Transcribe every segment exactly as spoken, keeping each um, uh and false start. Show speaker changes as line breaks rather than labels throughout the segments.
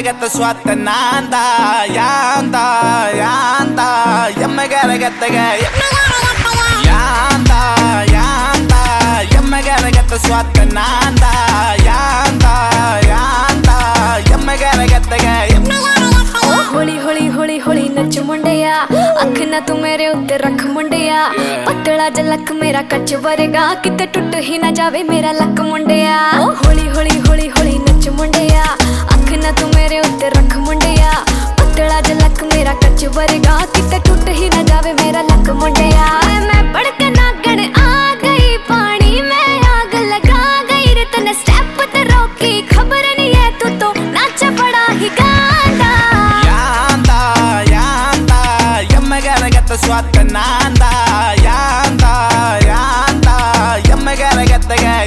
get the swat nanda yanda yanda yamma gotta get the guy yanda yanda yamma gotta get the swat nanda yanda yanda yamma gotta get the guy
Holi होली होली होली नच मुंडिया अख ना तू मेरे उत्ते रख मुंडिया पतला ज लक मेरा कच वरेगा किते टुट ही ना जावे मेरा लक मुंडिया होली होली होली होली नच मुंडिया अख ना तू मेरे उत्ते रख मुंडिया पतला ज लक मेरा कच वरेगा किते टुट ही ना जावे मेरा लक मुंडिया मैं पड़क नागण आ गई पानी में आग लगा गई रे तने स्टेप ते रोकी खबर नहीं है तू तो नाच बड़ा ही गांदा
gotta get the swat nanda yanda yanda yamma gotta get the guy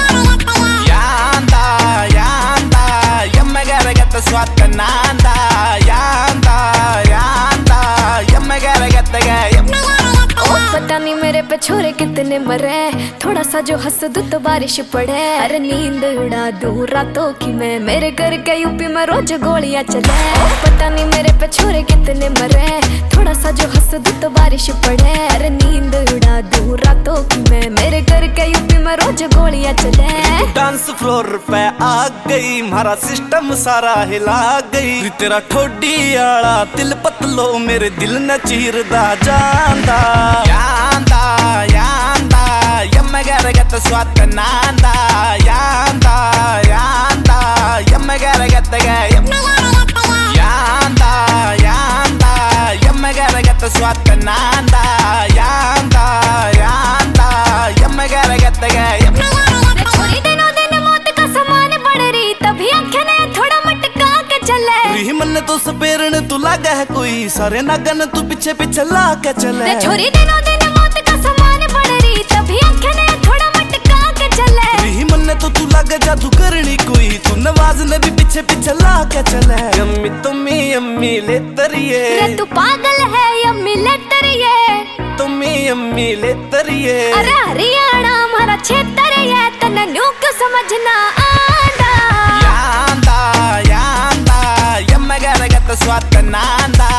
yanda yanda yamma gotta get the swat nanda yanda yanda yamma gotta get the guy
पता नहीं मेरे पे छोरे कितने मरे थोड़ा सा जो हंस दू तो बारिश पड़े अरे नींद उड़ा दूं रातों की मैं मेरे घर के यूपी में रोज गोलियां चले पता नहीं मेरे पे छोरे कितने मरे थोड़ा सा जो हंस दू तो बारिश पड़े अरे नींद उड़ा दूं रातों की मैं मेरे घर के यूपी में रोज गोलियां चले
डांस फ्लोर पे आ गई मारा सिस्टम सारा हिला गई तेरा ठोडी आला तिल पतलो मेरे दिल न चीरदा जांदा yanda yanda yamma gotta get the swat nanda yanda yanda yamma gotta get the guy yanda yanda yamma gotta get the swat nanda yanda yanda yamma gotta get the guy
छोरी दिनों दिन मौत का समान बढ़ रही तभी आंखें ने थोड़ा मटका के चले
री मन तो सपेरन तू लागा है कोई सारे नागन तू पीछे पीछे ला के चले
छोरी दिनों दिन मौत का समान बढ़ रही तभी आंखें ने थोड़ा मटका के चले
री मन तो तू लागा जादू करनी कोई तू नवाज ने भी पीछे पीछे ला के चले यम्मी तुम्मी यम्मी ले तरिए
रे तू पागल है यम्मी ले तरिए
तुम्मी यम्मी ले तरिए
अरे हरियाणा हमारा क्षेत्र है तन्ने न्यू क्यों समझना आंदा
yanda yanda yamma gotta get the swat nanda